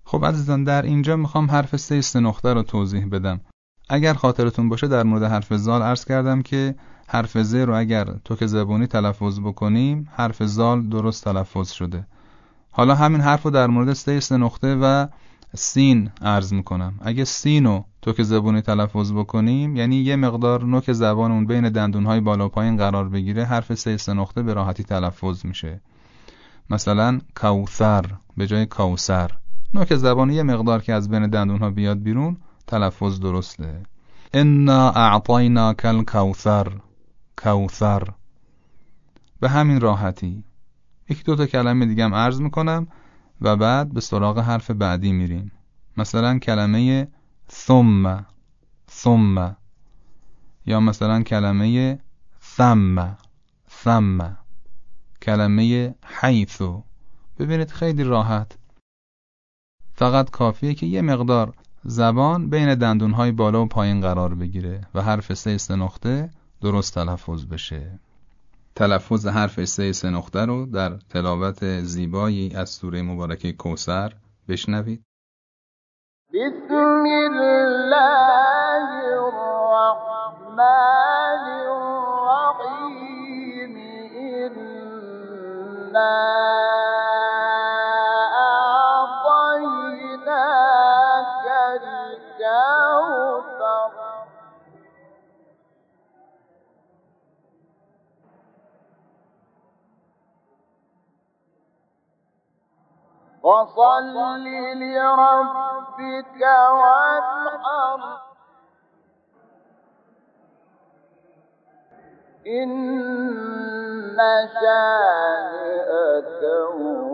خب عزیزان، در اینجا میخوام حرف سه سه نقطه رو توضیح بدم. اگر خاطرتون باشه در مورد حرف زال عرض کردم که حرف ز رو اگر توک زبونی تلفظ بکنیم حرف زال درست تلفظ شده. حالا همین حرف رو در مورد سه نقطه و سین عرض میکنم. اگه سین رو توک زبونی تلفظ بکنیم، یعنی یه مقدار نوک زبانمون بین دندونهای بالا و پایین قرار بگیره، حرف سه نقطه به راحتی تلفظ میشه. مثلا کوثر به جای کوثر، نوک زبان یه مقدار که از بین دندونها بیاد بیرون تلفظ درسته. انا اعطیناک الکوثر، کوثر. به همین راحتی. یک دو تا کلمه دیگه هم عرض میکنم و بعد به سراغ حرف بعدی میریم. مثلا کلمه ثم، ثم، یا مثلا کلمه ثم، ثم، کلمه حیث. ببینید خیلی راحت، فقط کافیه که یه مقدار زبان بین دندونهای بالا و پایین قرار بگیره و حرف سه نقطه درست تلفظ بشه. تلفظ حرف سه نقطه رو در تلاوت زیبایی از سوره مبارکه کوثر بشنوید. بسم الله الرحمن الرحیم. انا اعطیناک الکوثر. فصل لربك وانحر. إن شانئك